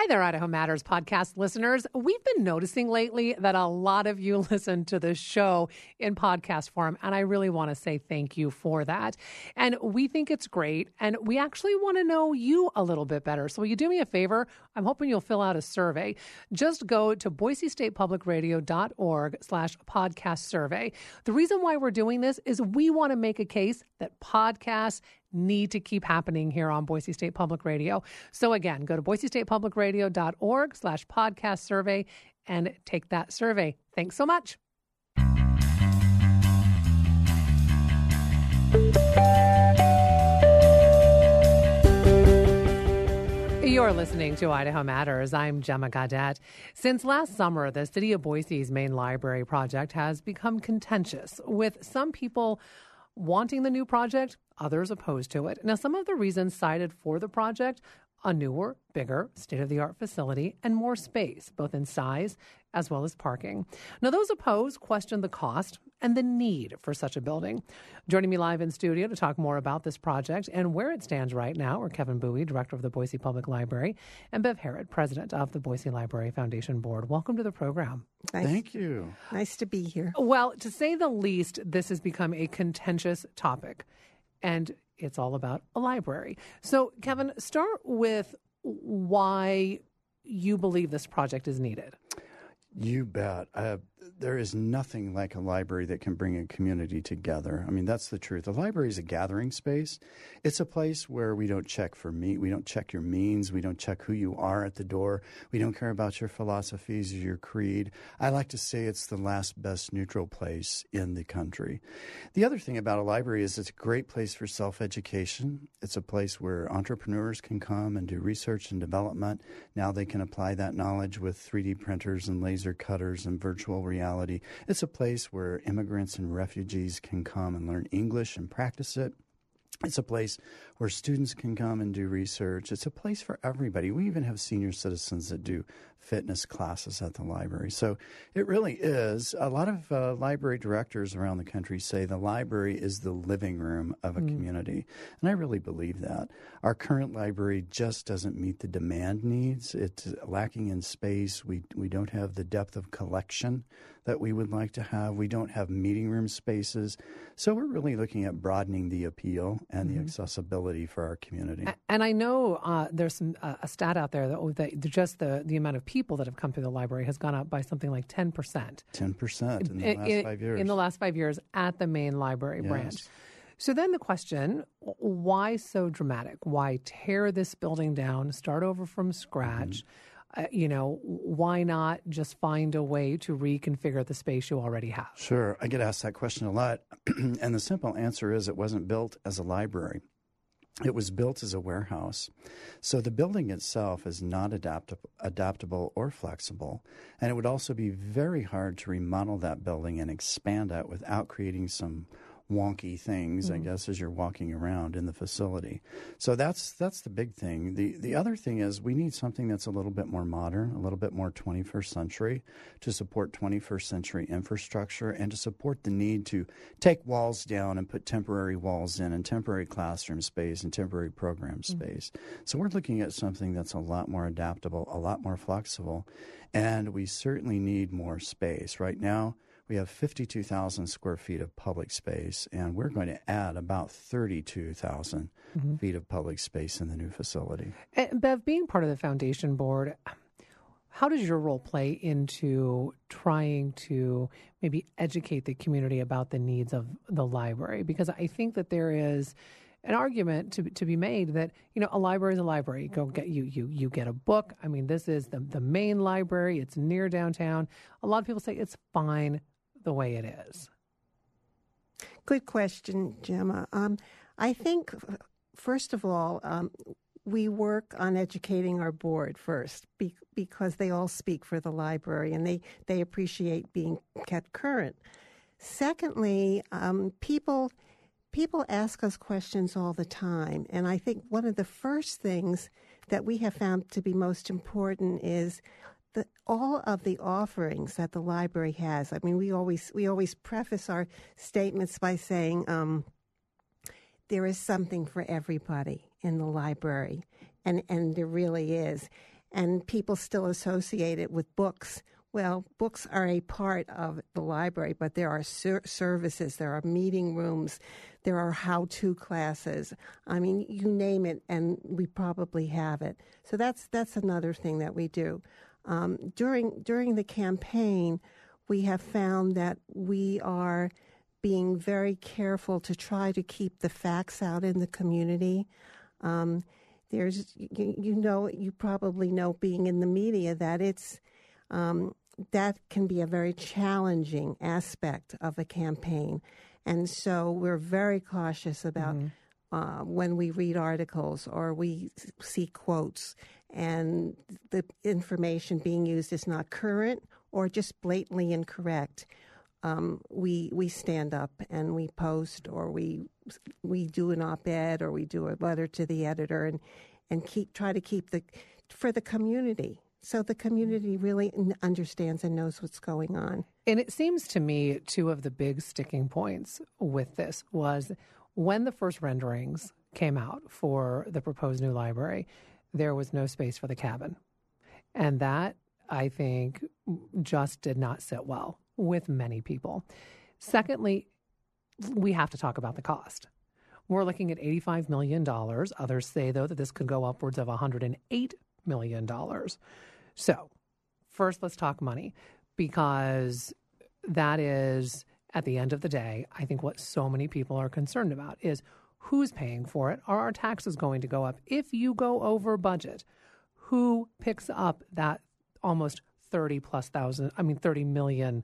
Hi there, Idaho Matters podcast listeners. We've been noticing lately that a lot of you listen to the show in podcast form, and I really want to say thank you for that. And we think it's great, and we actually want to know you a little bit better. So will you do me a favor? I'm hoping you'll fill out a survey. Just go to boisestatepublicradio.org/podcast survey. The reason why we're doing this is we want to make a case that podcasts need to keep happening here on Boise State Public Radio. So again, go to boisestatepublicradio.org/podcast survey and take that survey. Thanks so much. You're listening to Idaho Matters. I'm Gemma Gaudette. Since last summer, the City of Boise's main library project has become contentious, with some people wanting the new project, others opposed to it. Now, some of the reasons cited for the project: a newer, bigger, state-of-the-art facility and more space, both in size as well as parking. Now, those opposed questioned the cost and the need for such a building. Joining me live in studio to talk more about this project and where it stands right now are Kevin Bowie, Director of the Boise Public Library, and Bev Harrod, President of the Boise Library Foundation Board. Welcome to the program. Thank you. Nice to be here. Well, to say the least, this has become a contentious topic, and it's all about a library. So, Kevin, start with why you believe this project is needed. You bet. There is nothing like a library that can bring a community together. I mean, that's the truth. A library is a gathering space. It's a place where we don't check for we don't check your means. We don't check who you are at the door. We don't care about your philosophies or your creed. I like to say it's the last best neutral place in the country. The other thing about a library is it's a great place for self-education. It's a place where entrepreneurs can come and do research and development. Now they can apply that knowledge with 3D printers and laser cutters and virtual reality. It's a place where immigrants and refugees can come and learn English and practice it. It's a place where students can come and do research. It's a place for everybody. We even have senior citizens that do fitness classes at the library. So it really is. A lot of library directors around the country say the library is the living room of a community. And I really believe that. Our current library just doesn't meet the demand needs. It's lacking in space. We don't have the depth of collection that we would like to have. We don't have meeting room spaces. So we're really looking at broadening the appeal and the accessibility for our community. And I know there's a stat out there that just the amount of people that have come through the library has gone up by something like 10%. 10% in the last 5 years. In the last 5 years at the main library branch. So then the question, why so dramatic? Why tear this building down, start over from scratch? Why not just find a way to reconfigure the space you already have? Sure. I get asked that question a lot. And the simple answer is it wasn't built as a library. It was built as a warehouse. So the building itself is not adaptable or flexible. And it would also be very hard to remodel that building and expand it without creating some wonky things, I guess, as you're walking around in the facility. So that's the big thing. The other thing is we need something that's a little bit more modern, a little bit more 21st century to support 21st century infrastructure and to support the need to take walls down and put temporary walls in and temporary classroom space and temporary program space. So we're looking at something that's a lot more adaptable, a lot more flexible, and we certainly need more space. Right now, we have 52,000 square feet of public space, and we're going to add about 32,000 feet of public space in the new facility. And Bev, being part of the foundation board, how does your role play into trying to maybe educate the community about the needs of the library? Because I think that there is an argument to be made that, a library is a library. Go get you get a book. I mean, this is the main library. It's near downtown. A lot of people say it's fine the way it is. Good question, Gemma. I think, first of all, we work on educating our board first because they all speak for the library and they appreciate being kept current. Secondly, people ask us questions all the time, and I think one of the first things that we have found to be most important is all of the offerings that the library has. I mean, we always preface our statements by saying there is something for everybody in the library, and there really is. and people still associate it with books. Well, books are a part of the library, but there are services, there are meeting rooms, there are how-to classes. I mean, you name it, and we probably have it. So that's another thing that we do. During the campaign, we have found that we are being very careful to try to keep the facts out in the community. There's, you probably know, being in the media, that it's that can be a very challenging aspect of a campaign. And so we're very cautious about when we read articles or we see quotes and the information being used is not current or just blatantly incorrect. We stand up and we post, or we do an op-ed, or we do a letter to the editor, and try to keep for the community. So the community really understands and knows what's going on. And it seems to me two of the big sticking points with this was when the first renderings came out for the proposed new library, there was no space for the cabin. And that, I think, just did not sit well with many people. Secondly, we have to talk about the cost. We're looking at $85 million. Others say, though, that this could go upwards of $108 million. So first, let's talk money, because that is, at the end of the day, I think what so many people are concerned about is who's paying for it. Are our taxes going to go up? If you go over budget, who picks up that almost $30 million?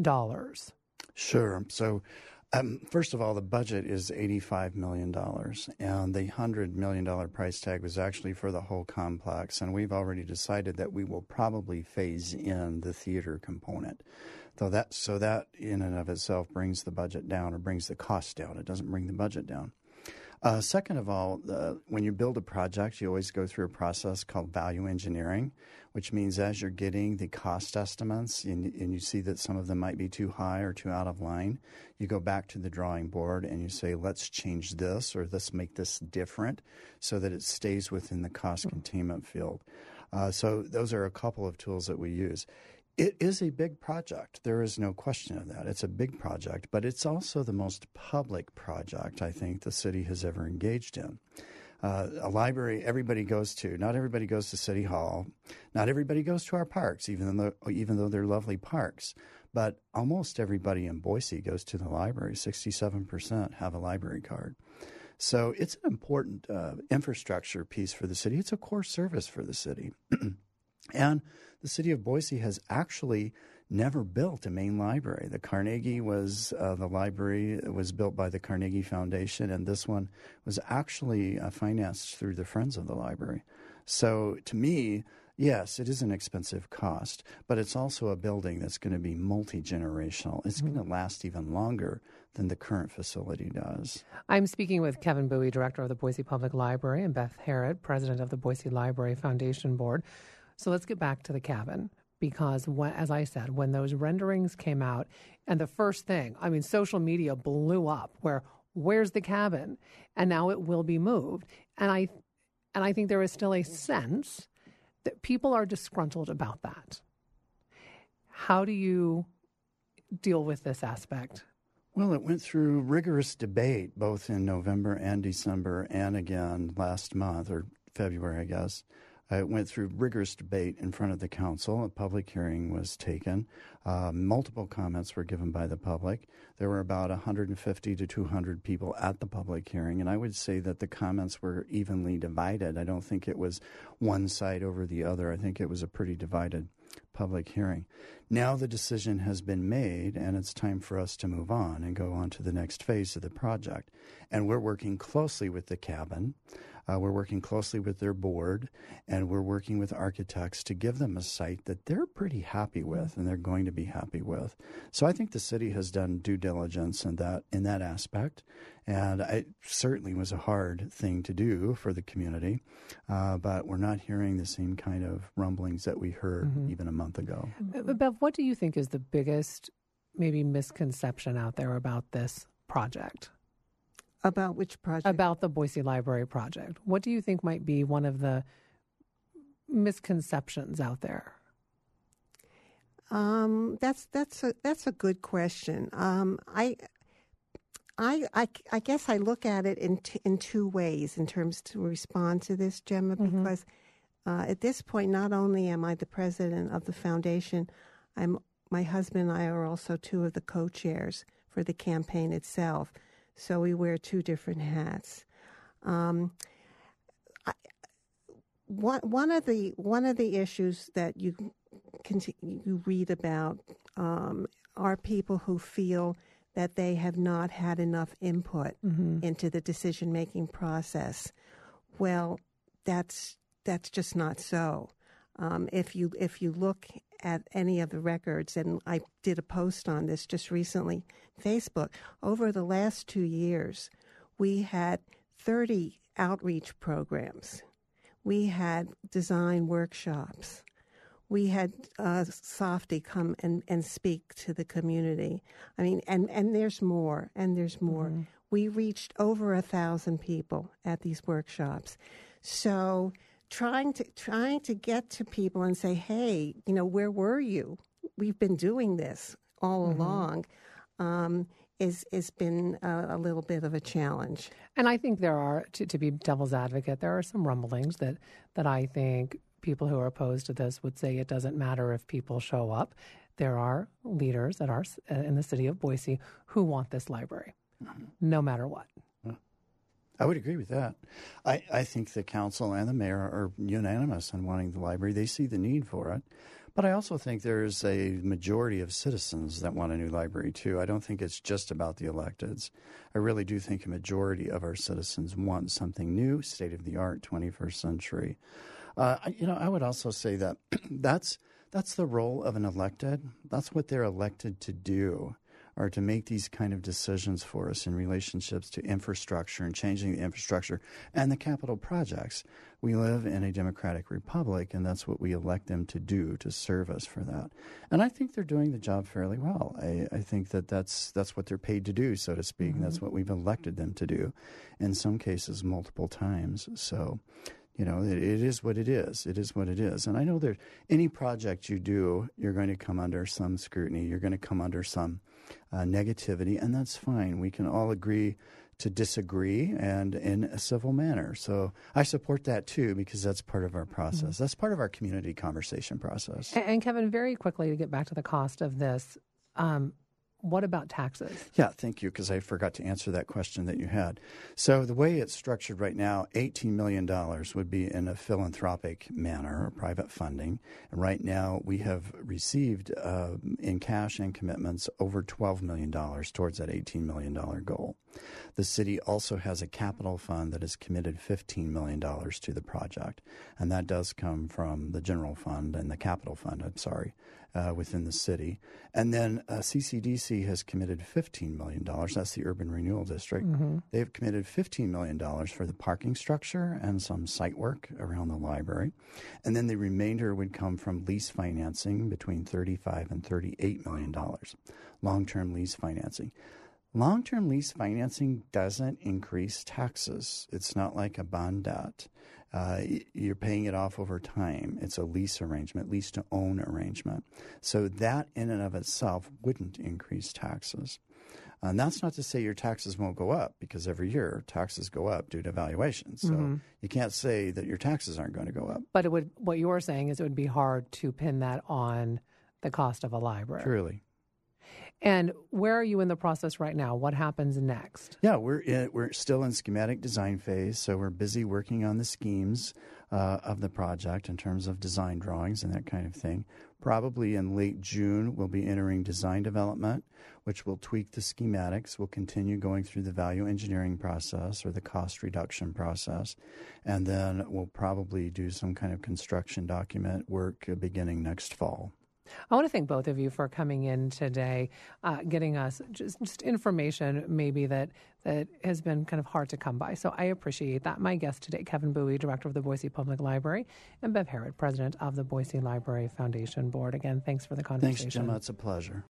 Sure. So first of all, the budget is $85 million, and the $100 million price tag was actually for the whole complex, and we've already decided that we will probably phase in the theater component. So that in and of itself brings the budget down, or brings the cost down. It doesn't bring the budget down. Second of all, when you build a project, you always go through a process called value engineering, which means as you're getting the cost estimates and you see that some of them might be too high or too out of line, you go back to the drawing board and you say, let's change this, or let's make this different so that it stays within the cost containment field. So those are a couple of tools that we use. It is a big project. There is no question of that. It's a big project, but it's also the most public project I think the city has ever engaged in. A library everybody goes to. Not everybody goes to City Hall. Not everybody goes to our parks, even though they're lovely parks. But almost everybody in Boise goes to the library. 67% have a library card. So it's an important infrastructure piece for the city. It's a core service for the city. And the city of Boise has actually never built a main library. The Carnegie was the library was built by the Carnegie Foundation, and this one was actually financed through the Friends of the Library. So to me, yes, it is an expensive cost, but it's also a building that's going to be multi-generational. It's going to last even longer than the current facility does. I'm speaking with Kevin Bowie, director of the Boise Public Library, and Beth Harrod, president of the Boise Library Foundation Board. So let's get back to the cabin, because as I said, when those renderings came out, and the first thing, social media blew up, where's the cabin? And now it will be moved. And I think there is still a sense that people are disgruntled about that. How do you deal with this aspect? Well, it went through rigorous debate both in November and December, and again last month, or February, I guess. It went through rigorous debate in front of the council. A public hearing was taken. Multiple comments were given by the public. There were about 150 to 200 people at the public hearing, and I would say that the comments were evenly divided. I don't think it was one side over the other. I think it was a pretty divided public hearing. Now the decision has been made, and it's time for us to move on and go on to the next phase of the project. And we're working closely with the cabin. We're working closely with their board, and we're working with architects to give them a site that they're pretty happy with and they're going to be happy with. So I think the city has done due diligence in that aspect, and it certainly was a hard thing to do for the community, but we're not hearing the same kind of rumblings that we heard even a month ago. Bev, what do you think is the biggest maybe misconception out there about this project? About which project? About the Boise Library project. What do you think might be one of the misconceptions out there? That's a good question. I guess I look at it in two ways in terms to respond to this, Gemma, because at this point, not only am I the president of the foundation, my husband and I are also two of the co-chairs for the campaign itself. So we wear two different hats. One of the issues that you read about are people who feel that they have not had enough input into the decision-making process. Well, that's just not so. If you look at any of the records, and I did a post on this just recently, Facebook, over the last 2 years, we had 30 outreach programs. We had design workshops. We had Softy come and speak to the community. I mean, and there's more, and there's more. We reached over 1,000 people at these workshops. So trying to get to people and say, hey, where were you? We've been doing this all along. Is been a little bit of a challenge. And I think there are, to be devil's advocate, there are some rumblings that I think people who are opposed to this would say it doesn't matter if people show up. There are leaders that are in the city of Boise who want this library, no matter what. I would agree with that. I think the council and the mayor are unanimous on wanting the library. They see the need for it. But I also think there's a majority of citizens that want a new library, too. I don't think it's just about the electeds. I really do think a majority of our citizens want something new, state-of-the-art, 21st century. I would also say that that's the role of an elected. That's what they're elected to do, are to make these kind of decisions for us in relationships to infrastructure and changing the infrastructure and the capital projects. We live in a democratic republic, and that's what we elect them to do, to serve us for that. And I think they're doing the job fairly well. I think that's what they're paid to do, so to speak, and that's what we've elected them to do, in some cases multiple times. So, it is what it is. It is what it is. And I know that any project you do, you're going to come under some scrutiny. You're going to come under some negativity, and that's fine. We can all agree to disagree, and in a civil manner. So I support that, too, because that's part of our process. That's part of our community conversation process. And Kevin, very quickly, to get back to the cost of this, what about taxes? Yeah, thank you, because I forgot to answer that question that you had. So the way it's structured right now, $18 million would be in a philanthropic manner, or private funding. And right now we have received in cash and commitments over $12 million towards that $18 million goal. The city also has a capital fund that has committed $15 million to the project, and that does come from the general fund and the capital fund, within the city. And then CCDC has committed $15 million. That's the Urban Renewal District. They've committed $15 million for the parking structure and some site work around the library. And then the remainder would come from lease financing between $35 and $38 million, long-term lease financing. Long-term lease financing doesn't increase taxes. It's not like a bond debt. You're paying it off over time. It's a lease arrangement, lease-to-own arrangement. So that in and of itself wouldn't increase taxes. And that's not to say your taxes won't go up, because every year taxes go up due to valuation. So you can't say that your taxes aren't going to go up. But what you're saying is it would be hard to pin that on the cost of a library. Truly. And where are you in the process right now? What happens next? Yeah, we're still in schematic design phase, so we're busy working on the schemes of the project in terms of design drawings and that kind of thing. Probably in late June, we'll be entering design development, which will tweak the schematics. We'll continue going through the value engineering process or the cost reduction process, and then we'll probably do some kind of construction document work beginning next fall. I want to thank both of you for coming in today, getting us just information maybe that has been kind of hard to come by. So I appreciate that. My guest today, Kevin Bowie, Director of the Boise Public Library, and Bev Harrod, President of the Boise Library Foundation Board. Again, thanks for the conversation. Thanks, Gemma. It's a pleasure.